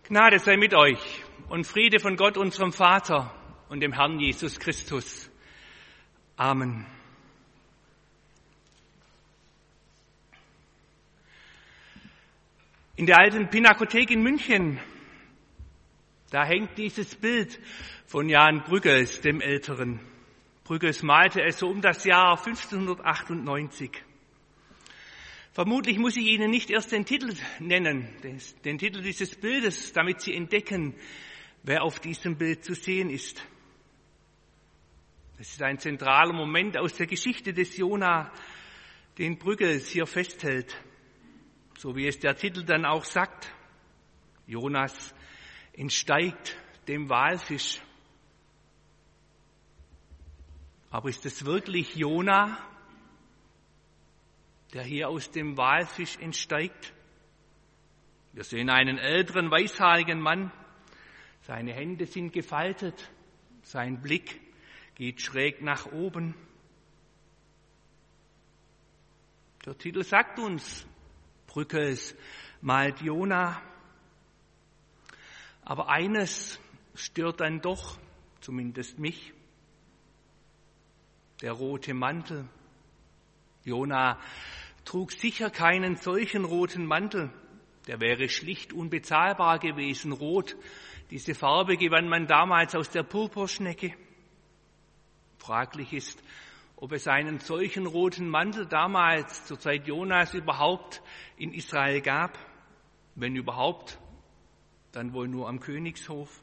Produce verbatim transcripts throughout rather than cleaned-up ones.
Gnade sei mit euch und Friede von Gott, unserem Vater und dem Herrn Jesus Christus. Amen. In der alten Pinakothek in München, da hängt dieses Bild von Jan Brüggels, dem Älteren. Brüggels malte es so um das Jahr fünfzehnhundertachtundneunzig. Vermutlich muss ich Ihnen nicht erst den Titel nennen, den Titel dieses Bildes, damit Sie entdecken, wer auf diesem Bild zu sehen ist. Es ist ein zentraler Moment aus der Geschichte des Jona, den Brüggels hier festhält, so wie es der Titel dann auch sagt. Jonas entsteigt dem Walfisch. Aber ist es wirklich Jona, der hier aus dem Walfisch entsteigt? Wir sehen einen älteren, weißhaarigen Mann. Seine Hände sind gefaltet. Sein Blick geht schräg nach oben. Der Titel sagt uns, Brüggels malt Jona. Aber eines stört dann doch, zumindest mich, der rote Mantel. Jona trug sicher keinen solchen roten Mantel. Der wäre schlicht unbezahlbar gewesen. Rot, diese Farbe gewann man damals aus der Purpurschnecke. Fraglich ist, ob es einen solchen roten Mantel damals zur Zeit Jonas überhaupt in Israel gab. Wenn überhaupt, dann wohl nur am Königshof.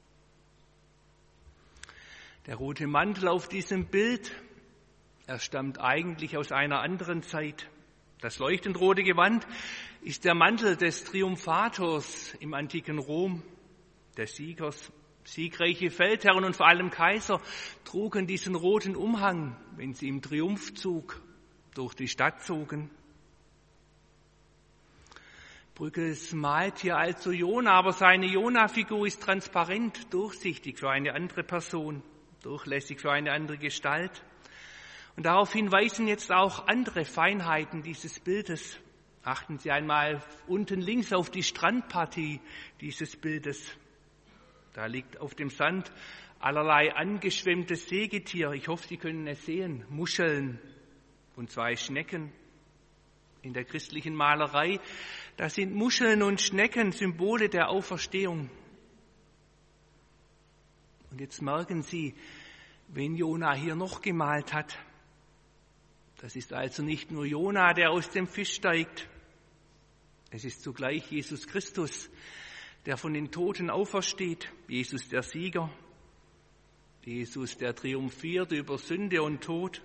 Der rote Mantel auf diesem Bild, er stammt eigentlich aus einer anderen Zeit. Das leuchtend rote Gewand ist der Mantel des Triumphators im antiken Rom, des Siegers. Siegreiche Feldherren und vor allem Kaiser trugen diesen roten Umhang, wenn sie im Triumphzug durch die Stadt zogen. Brüggels malt hier also Jona, aber seine Jona-Figur ist transparent, durchsichtig für eine andere Person, durchlässig für eine andere Gestalt. Und daraufhin weisen jetzt auch andere Feinheiten dieses Bildes. Achten Sie einmal unten links auf die Strandpartie dieses Bildes. Da liegt auf dem Sand allerlei angeschwemmtes Sägetier. Ich hoffe, Sie können es sehen. Muscheln und zwei Schnecken. In der christlichen Malerei, da sind Muscheln und Schnecken Symbole der Auferstehung. Und jetzt merken Sie, wen Jona hier noch gemalt hat. Das ist also nicht nur Jona, der aus dem Fisch steigt. Es ist zugleich Jesus Christus, der von den Toten aufersteht. Jesus der Sieger. Jesus, der triumphiert über Sünde und Tod.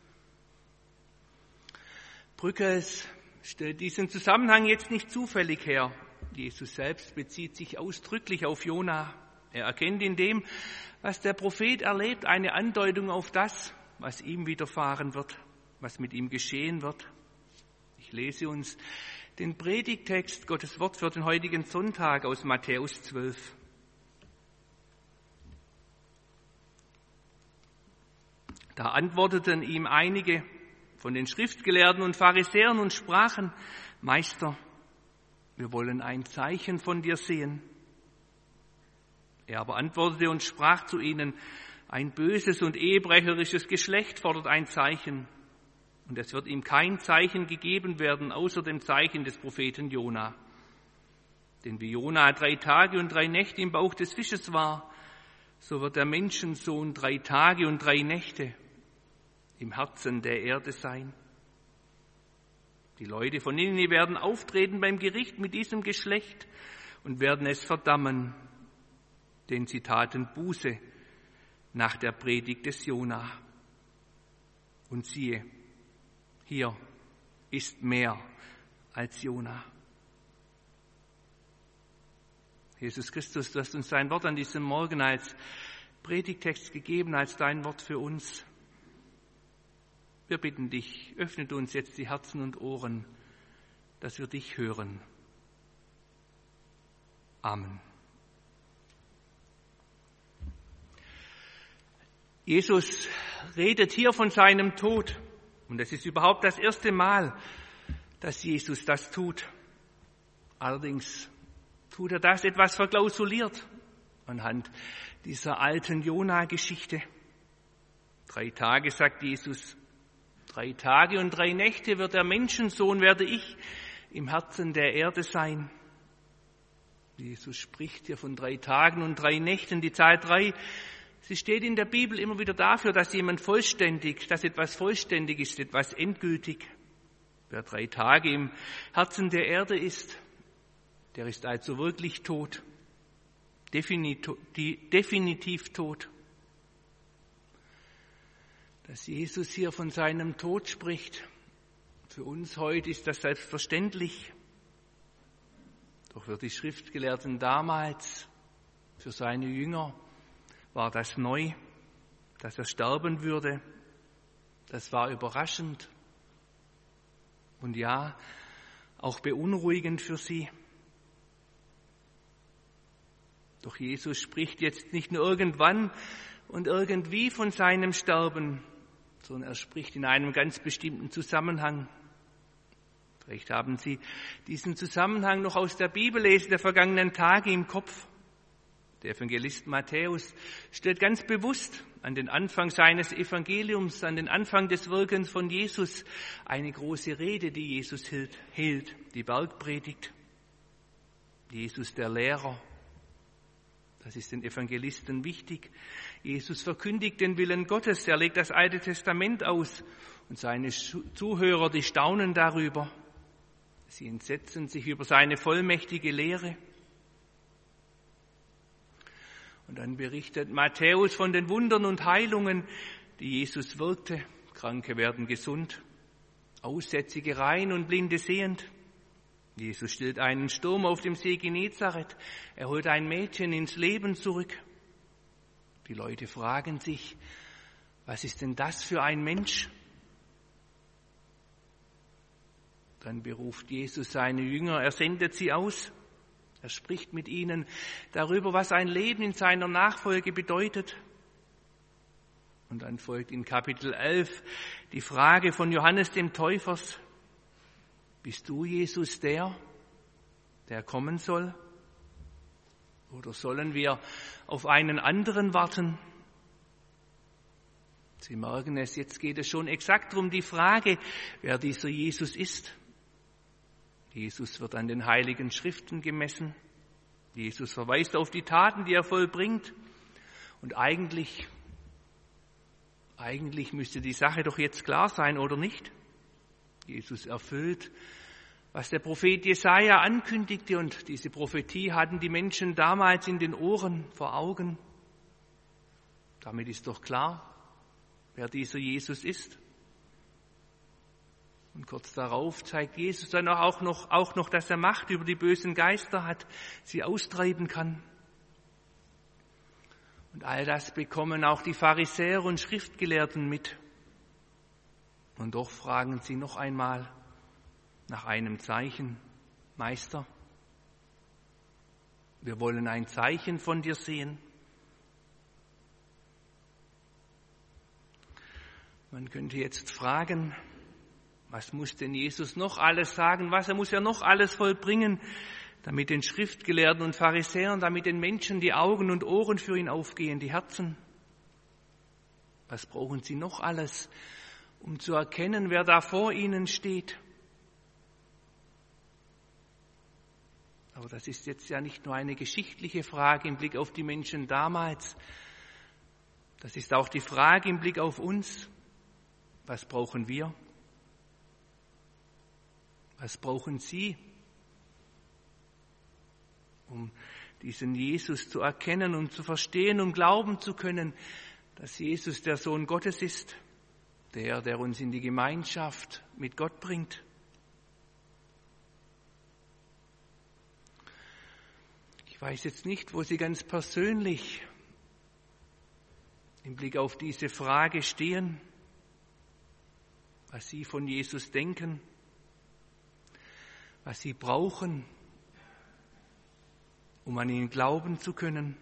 Brüggels stellt diesen Zusammenhang jetzt nicht zufällig her. Jesus selbst bezieht sich ausdrücklich auf Jona. Er erkennt in dem, was der Prophet erlebt, eine Andeutung auf das, was ihm widerfahren wird, was mit ihm geschehen wird. Ich lese uns den Predigttext, Gottes Wort für den heutigen Sonntag aus Matthäus zwölf. Da antworteten ihm einige von den Schriftgelehrten und Pharisäern und sprachen: Meister, wir wollen ein Zeichen von dir sehen. Er aber antwortete und sprach zu ihnen: Ein böses und ehebrecherisches Geschlecht fordert ein Zeichen. Und es wird ihm kein Zeichen gegeben werden, außer dem Zeichen des Propheten Jona. Denn wie Jona drei Tage und drei Nächte im Bauch des Fisches war, so wird der Menschensohn drei Tage und drei Nächte im Herzen der Erde sein. Die Leute von Ninive werden auftreten beim Gericht mit diesem Geschlecht und werden es verdammen, denn sie taten Buße nach der Predigt des Jona. Und siehe, hier ist mehr als Jona. Jesus Christus, du hast uns dein Wort an diesem Morgen als Predigttext gegeben, als dein Wort für uns. Wir bitten dich, öffne uns jetzt die Herzen und Ohren, dass wir dich hören. Amen. Jesus redet hier von seinem Tod. Und es ist überhaupt das erste Mal, dass Jesus das tut. Allerdings tut er das etwas verklausuliert anhand dieser alten Jona-Geschichte. Drei Tage, sagt Jesus, drei Tage und drei Nächte wird der Menschensohn, werde ich im Herzen der Erde sein. Jesus spricht hier von drei Tagen und drei Nächten. Die Zahl drei, sie steht in der Bibel immer wieder dafür, dass jemand vollständig, dass etwas vollständig ist, etwas endgültig. Wer drei Tage im Herzen der Erde ist, der ist also wirklich tot, definitiv, definitiv tot. Dass Jesus hier von seinem Tod spricht, für uns heute ist das selbstverständlich. Doch für die Schriftgelehrten damals, für seine Jünger, war das neu, dass er sterben würde. Das war überraschend und ja, auch beunruhigend für sie. Doch Jesus spricht jetzt nicht nur irgendwann und irgendwie von seinem Sterben, sondern er spricht in einem ganz bestimmten Zusammenhang. Vielleicht haben Sie diesen Zusammenhang noch aus der Bibellese der vergangenen Tage im Kopf. Der Evangelist Matthäus stellt ganz bewusst an den Anfang seines Evangeliums, an den Anfang des Wirkens von Jesus, eine große Rede, die Jesus hielt, die Bergpredigt. Jesus der Lehrer. Das ist den Evangelisten wichtig. Jesus verkündigt den Willen Gottes, er legt das Alte Testament aus und seine Zuhörer, die staunen darüber. Sie entsetzen sich über seine vollmächtige Lehre. Und dann berichtet Matthäus von den Wundern und Heilungen, die Jesus wirkte. Kranke werden gesund, Aussätzige rein und Blinde sehend. Jesus stillt einen Sturm auf dem See Genezareth. Er holt ein Mädchen ins Leben zurück. Die Leute fragen sich, was ist denn das für ein Mensch? Dann beruft Jesus seine Jünger, er sendet sie aus. Er spricht mit ihnen darüber, was ein Leben in seiner Nachfolge bedeutet. Und dann folgt in Kapitel elf die Frage von Johannes dem Täufers: Bist du, Jesus, der, der kommen soll? Oder sollen wir auf einen anderen warten? Sie merken es, jetzt geht es schon exakt um die Frage, wer dieser Jesus ist. Jesus wird an den Heiligen Schriften gemessen. Jesus verweist auf die Taten, die er vollbringt. Und eigentlich, eigentlich müsste die Sache doch jetzt klar sein, oder nicht? Jesus erfüllt, was der Prophet Jesaja ankündigte, und diese Prophetie hatten die Menschen damals in den Ohren, vor Augen. Damit ist doch klar, wer dieser Jesus ist. Und kurz darauf zeigt Jesus dann auch noch, auch noch, dass er Macht über die bösen Geister hat, sie austreiben kann. Und all das bekommen auch die Pharisäer und Schriftgelehrten mit. Und doch fragen sie noch einmal nach einem Zeichen: Meister, wir wollen ein Zeichen von dir sehen. Man könnte jetzt fragen, was muss denn Jesus noch alles sagen? Was muss er noch alles vollbringen, damit den Schriftgelehrten und Pharisäern, damit den Menschen die Augen und Ohren für ihn aufgehen, die Herzen? Was brauchen sie noch alles, um zu erkennen, wer da vor ihnen steht? Aber das ist jetzt ja nicht nur eine geschichtliche Frage im Blick auf die Menschen damals. Das ist auch die Frage im Blick auf uns. Was brauchen wir? Was brauchen Sie, um diesen Jesus zu erkennen und zu verstehen, um glauben zu können, dass Jesus der Sohn Gottes ist, der, der uns in die Gemeinschaft mit Gott bringt? Ich weiß jetzt nicht, wo Sie ganz persönlich im Blick auf diese Frage stehen, was Sie von Jesus denken, was Sie brauchen, um an ihn glauben zu können.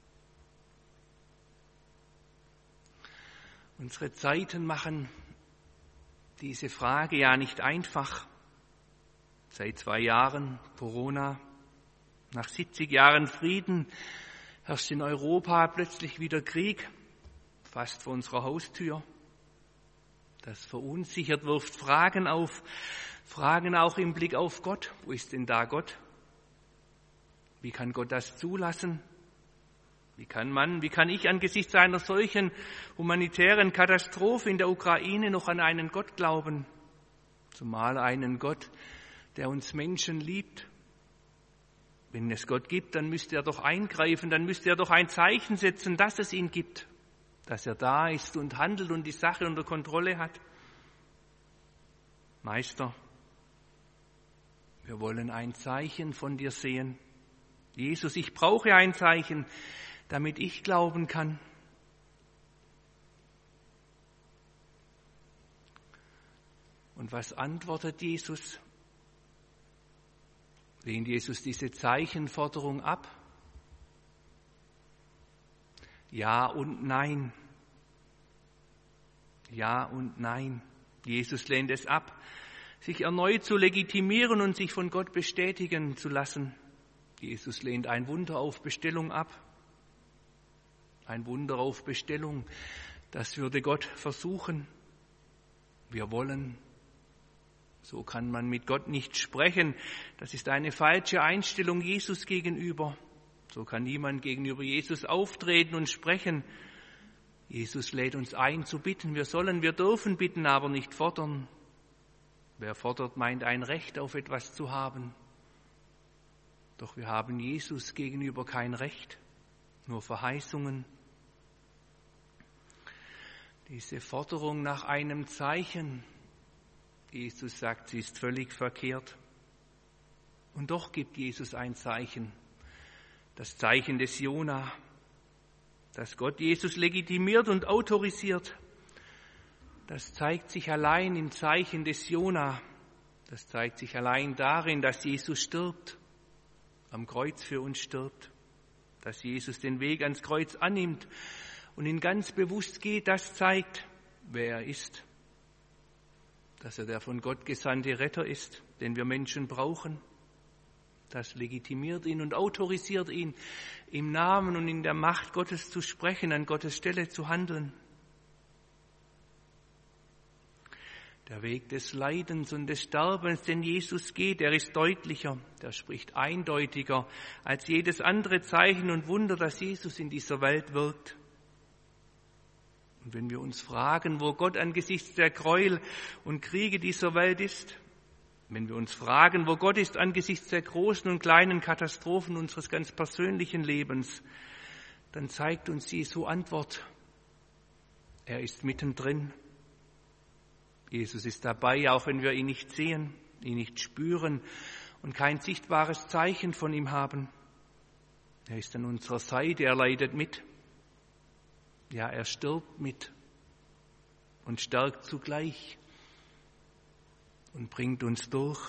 Unsere Zeiten machen diese Frage ja nicht einfach. Seit zwei Jahren Corona, Nach siebzig Jahren Frieden herrscht in Europa plötzlich wieder Krieg, fast vor unserer Haustür. Das verunsichert, wirft Fragen auf, Fragen auch im Blick auf Gott. Wo ist denn da Gott? Wie kann Gott das zulassen? Wie kann man, wie kann ich angesichts einer solchen humanitären Katastrophe in der Ukraine noch an einen Gott glauben? Zumal einen Gott, der uns Menschen liebt. Wenn es Gott gibt, dann müsste er doch eingreifen, dann müsste er doch ein Zeichen setzen, dass es ihn gibt, dass er da ist und handelt und die Sache unter Kontrolle hat. Meister, wir wollen ein Zeichen von dir sehen. Jesus, ich brauche ein Zeichen, damit ich glauben kann. Und was antwortet Jesus? Lehnt Jesus diese Zeichenforderung ab? Ja und nein. Ja und nein. Jesus lehnt es ab, sich erneut zu legitimieren und sich von Gott bestätigen zu lassen. Jesus lehnt ein Wunder auf Bestellung ab. Ein Wunder auf Bestellung, das würde Gott versuchen. Wir wollen. So kann man mit Gott nicht sprechen. Das ist eine falsche Einstellung Jesus gegenüber. So kann niemand gegenüber Jesus auftreten und sprechen. Jesus lädt uns ein zu bitten. Wir sollen, wir dürfen bitten, aber nicht fordern. Wer fordert, meint ein Recht auf etwas zu haben. Doch wir haben Jesus gegenüber kein Recht, nur Verheißungen. Diese Forderung nach einem Zeichen, Jesus sagt, sie ist völlig verkehrt. Und doch gibt Jesus ein Zeichen, das Zeichen des Jona, das Gott Jesus legitimiert und autorisiert. Das zeigt sich allein im Zeichen des Jona. Das zeigt sich allein darin, dass Jesus stirbt, am Kreuz für uns stirbt, dass Jesus den Weg ans Kreuz annimmt und ihn ganz bewusst geht. Das zeigt, wer er ist, dass er der von Gott gesandte Retter ist, den wir Menschen brauchen. Das legitimiert ihn und autorisiert ihn, im Namen und in der Macht Gottes zu sprechen, an Gottes Stelle zu handeln. Der Weg des Leidens und des Sterbens, den Jesus geht, der ist deutlicher, der spricht eindeutiger als jedes andere Zeichen und Wunder, das Jesus in dieser Welt wirkt. Und wenn wir uns fragen, wo Gott angesichts der Gräuel und Kriege dieser Welt ist, wenn wir uns fragen, wo Gott ist angesichts der großen und kleinen Katastrophen unseres ganz persönlichen Lebens, dann zeigt uns Jesu Antwort. Er ist mittendrin. Jesus ist dabei, auch wenn wir ihn nicht sehen, ihn nicht spüren und kein sichtbares Zeichen von ihm haben. Er ist an unserer Seite, er leidet mit. Ja, er stirbt mit und stärkt zugleich und bringt uns durch.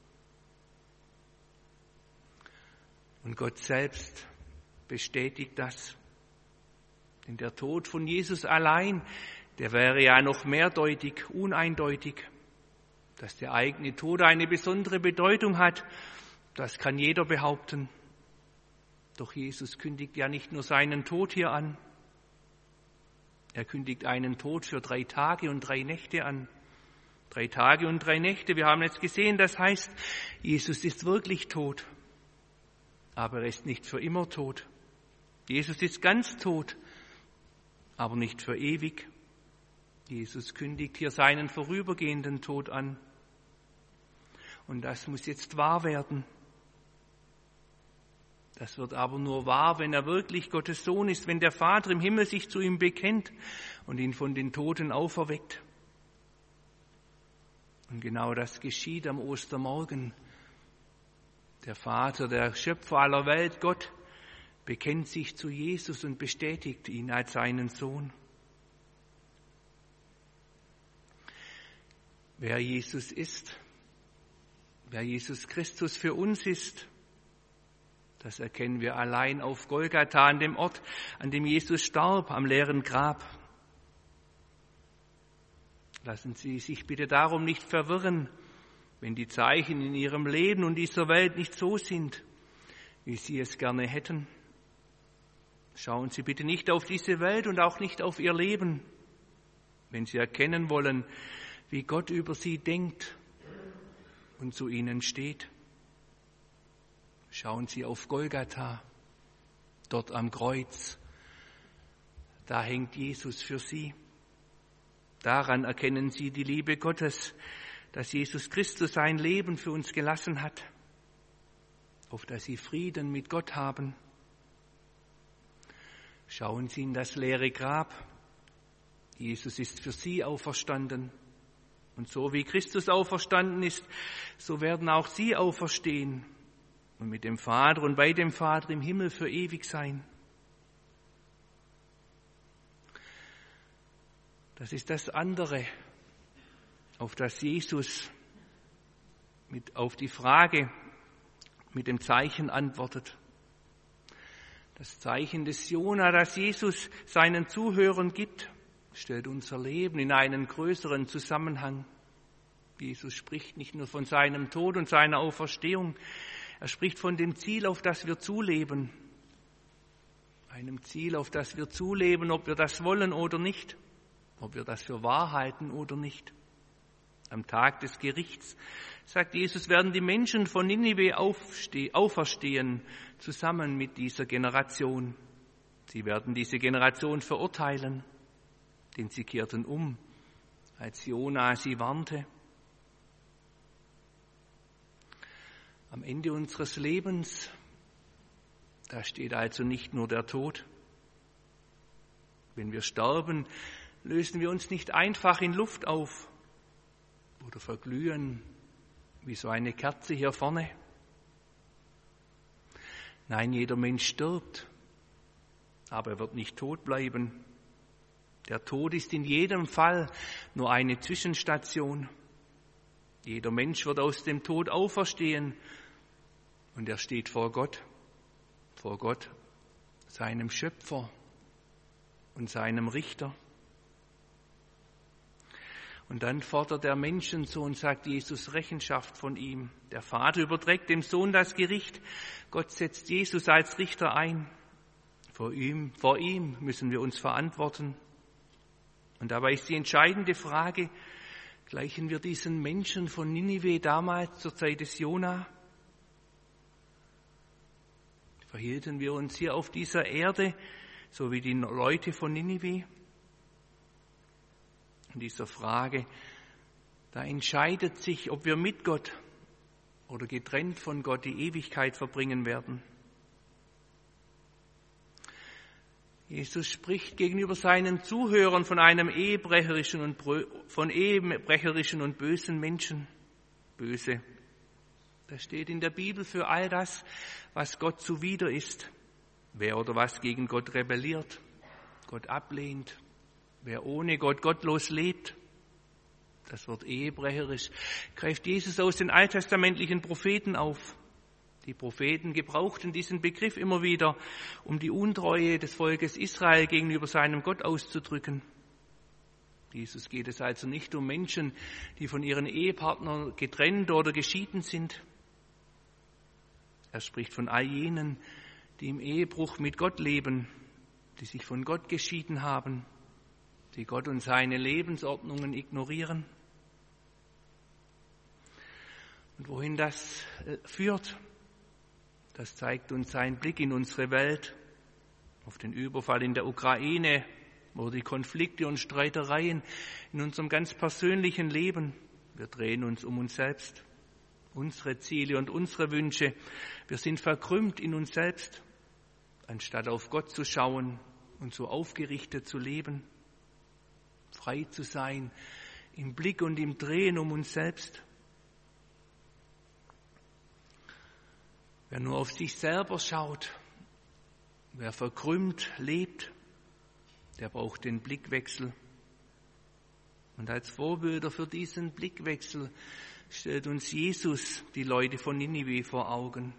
Und Gott selbst bestätigt das. Denn der Tod von Jesus allein, der wäre ja noch mehrdeutig, uneindeutig. Dass der eigene Tod eine besondere Bedeutung hat, das kann jeder behaupten. Doch Jesus kündigt ja nicht nur seinen Tod hier an. Er kündigt einen Tod für drei Tage und drei Nächte an. Drei Tage und drei Nächte, wir haben jetzt gesehen, das heißt, Jesus ist wirklich tot. Aber er ist nicht für immer tot. Jesus ist ganz tot, aber nicht für ewig. Jesus kündigt hier seinen vorübergehenden Tod an. Und das muss jetzt wahr werden. Das wird aber nur wahr, wenn er wirklich Gottes Sohn ist, wenn der Vater im Himmel sich zu ihm bekennt und ihn von den Toten auferweckt. Und genau das geschieht am Ostermorgen. Der Vater, der Schöpfer aller Welt, Gott, bekennt sich zu Jesus und bestätigt ihn als seinen Sohn. Wer Jesus ist, wer Jesus Christus für uns ist, das erkennen wir allein auf Golgatha, an dem Ort, an dem Jesus starb, am leeren Grab. Lassen Sie sich bitte darum nicht verwirren, wenn die Zeichen in Ihrem Leben und dieser Welt nicht so sind, wie Sie es gerne hätten. Schauen Sie bitte nicht auf diese Welt und auch nicht auf Ihr Leben, wenn Sie erkennen wollen, wie Gott über Sie denkt und zu Ihnen steht. Schauen Sie auf Golgatha, dort am Kreuz. Da hängt Jesus für Sie. Daran erkennen Sie die Liebe Gottes, dass Jesus Christus sein Leben für uns gelassen hat, auf dass Sie Frieden mit Gott haben. Schauen Sie in das leere Grab. Jesus ist für Sie auferstanden. Und so wie Christus auferstanden ist, so werden auch Sie auferstehen und mit dem Vater und bei dem Vater im Himmel für ewig sein. Das ist das andere, auf das Jesus mit, auf die Frage mit dem Zeichen antwortet. Das Zeichen des Jona, das Jesus seinen Zuhörern gibt, stellt unser Leben in einen größeren Zusammenhang. Jesus spricht nicht nur von seinem Tod und seiner Auferstehung, er spricht von dem Ziel, auf das wir zuleben. Einem Ziel, auf das wir zuleben, ob wir das wollen oder nicht, ob wir das für wahr halten oder nicht. Am Tag des Gerichts, sagt Jesus, werden die Menschen von Ninive aufste- auferstehen, zusammen mit dieser Generation. Sie werden diese Generation verurteilen, denn sie kehrten um, als Jona sie warnte. Am Ende unseres Lebens, da steht also nicht nur der Tod. Wenn wir sterben, lösen wir uns nicht einfach in Luft auf oder verglühen wie so eine Kerze hier vorne. Nein, jeder Mensch stirbt, aber er wird nicht tot bleiben. Der Tod ist in jedem Fall nur eine Zwischenstation. Jeder Mensch wird aus dem Tod auferstehen und er steht vor Gott, vor Gott, seinem Schöpfer und seinem Richter. Und dann fordert der Menschensohn, sagt Jesus, Rechenschaft von ihm. Der Vater überträgt dem Sohn das Gericht. Gott setzt Jesus als Richter ein. Vor ihm, vor ihm müssen wir uns verantworten. Und dabei ist die entscheidende Frage, gleichen wir diesen Menschen von Ninive damals zur Zeit des Jona? Verhielten wir uns hier auf dieser Erde, so wie die Leute von Ninive? In dieser Frage, da entscheidet sich, ob wir mit Gott oder getrennt von Gott die Ewigkeit verbringen werden. Jesus spricht gegenüber seinen Zuhörern von einem ehebrecherischen und von ehebrecherischen und bösen Menschen. Böse. Das steht in der Bibel für all das, was Gott zuwider ist. Wer oder was gegen Gott rebelliert, Gott ablehnt, wer ohne Gott gottlos lebt, das Wort ehebrecherisch, greift Jesus aus den alttestamentlichen Propheten auf. Die Propheten gebrauchten diesen Begriff immer wieder, um die Untreue des Volkes Israel gegenüber seinem Gott auszudrücken. Jesus geht es also nicht um Menschen, die von ihren Ehepartnern getrennt oder geschieden sind. Er spricht von all jenen, die im Ehebruch mit Gott leben, die sich von Gott geschieden haben, die Gott und seine Lebensordnungen ignorieren. Und wohin das führt, das zeigt uns sein Blick in unsere Welt, auf den Überfall in der Ukraine oder die Konflikte und Streitereien in unserem ganz persönlichen Leben. Wir drehen uns um uns selbst, unsere Ziele und unsere Wünsche. Wir sind verkrümmt in uns selbst, anstatt auf Gott zu schauen und so aufgerichtet zu leben, frei zu sein im Blick und im Drehen um uns selbst. Wer nur auf sich selber schaut, wer verkrümmt lebt, der braucht den Blickwechsel. Und als Vorbilder für diesen Blickwechsel stellt uns Jesus die Leute von Ninive vor Augen.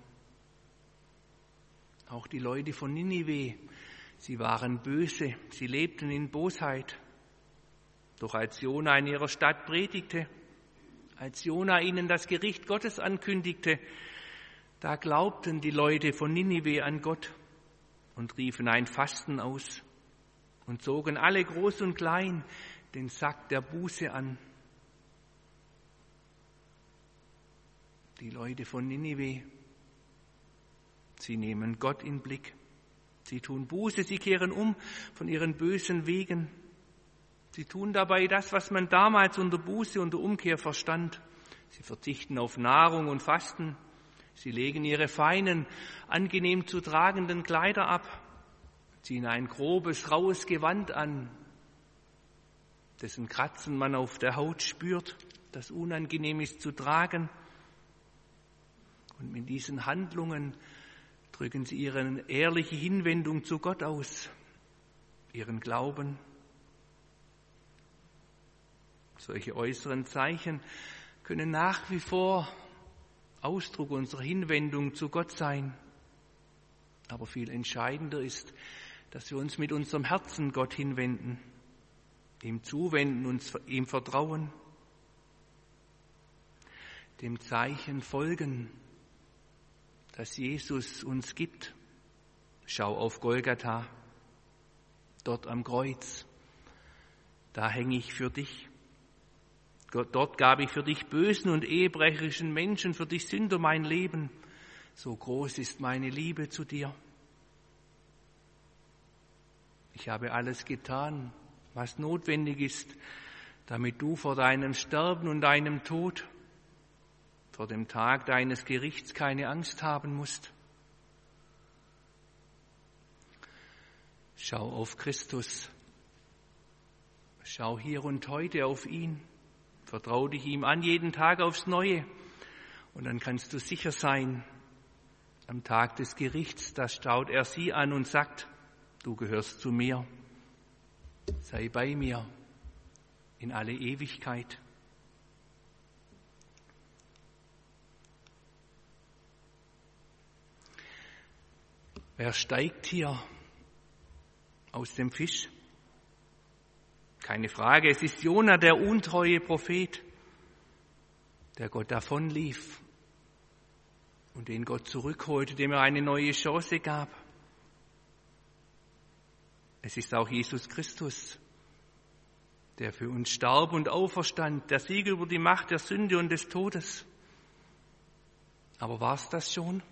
Auch die Leute von Ninive, sie waren böse, sie lebten in Bosheit. Doch als Jona in ihrer Stadt predigte, als Jona ihnen das Gericht Gottes ankündigte, Da glaubten die Leute von Ninive an Gott und riefen ein Fasten aus und zogen alle groß und klein den Sack der Buße an. Die Leute von Ninive, sie nehmen Gott in Blick. Sie tun Buße, sie kehren um von ihren bösen Wegen. Sie tun dabei das, was man damals unter Buße und Umkehr verstand. Sie verzichten auf Nahrung und Fasten. Sie legen ihre feinen, angenehm zu tragenden Kleider ab, ziehen ein grobes, raues Gewand an, dessen Kratzen man auf der Haut spürt, das unangenehm ist zu tragen. Und mit diesen Handlungen drücken sie ihre ehrliche Hinwendung zu Gott aus, ihren Glauben. Solche äußeren Zeichen können nach wie vor Ausdruck unserer Hinwendung zu Gott sein. Aber viel entscheidender ist, dass wir uns mit unserem Herzen Gott hinwenden, ihm zuwenden, uns ihm vertrauen, dem Zeichen folgen, das Jesus uns gibt. Schau auf Golgatha, dort am Kreuz, da hänge ich für dich. Dort gab ich für dich bösen und ehebrecherischen Menschen, für dich Sünder mein Leben. So groß ist meine Liebe zu dir. Ich habe alles getan, was notwendig ist, damit du vor deinem Sterben und deinem Tod, vor dem Tag deines Gerichts keine Angst haben musst. Schau auf Christus. Schau hier und heute auf ihn. Vertrau dich ihm an, jeden Tag aufs Neue. Und dann kannst du sicher sein, am Tag des Gerichts, da schaut er sie an und sagt, du gehörst zu mir. Sei bei mir in alle Ewigkeit. Wer steigt hier aus dem Fisch? Keine Frage, es ist Jona, der untreue Prophet, der Gott davonlief und den Gott zurückholte, dem er eine neue Chance gab. Es ist auch Jesus Christus, der für uns starb und auferstand, der Sieg über die Macht der Sünde und des Todes. Aber war es das schon?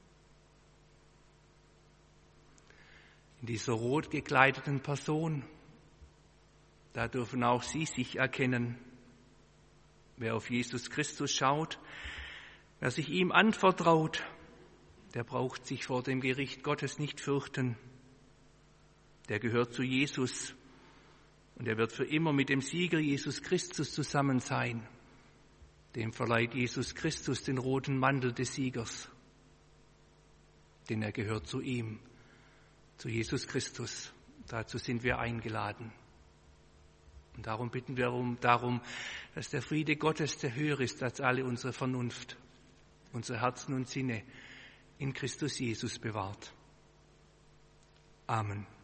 In dieser rot gekleideten Person, da dürfen auch Sie sich erkennen. Wer auf Jesus Christus schaut, wer sich ihm anvertraut, der braucht sich vor dem Gericht Gottes nicht fürchten. Der gehört zu Jesus und er wird für immer mit dem Sieger Jesus Christus zusammen sein. Dem verleiht Jesus Christus den roten Mantel des Siegers, denn er gehört zu ihm, zu Jesus Christus. Dazu sind wir eingeladen. Und darum bitten wir darum, dass der Friede Gottes, der höher ist als alle unsere Vernunft, unsere Herzen und Sinne in Christus Jesus bewahrt. Amen.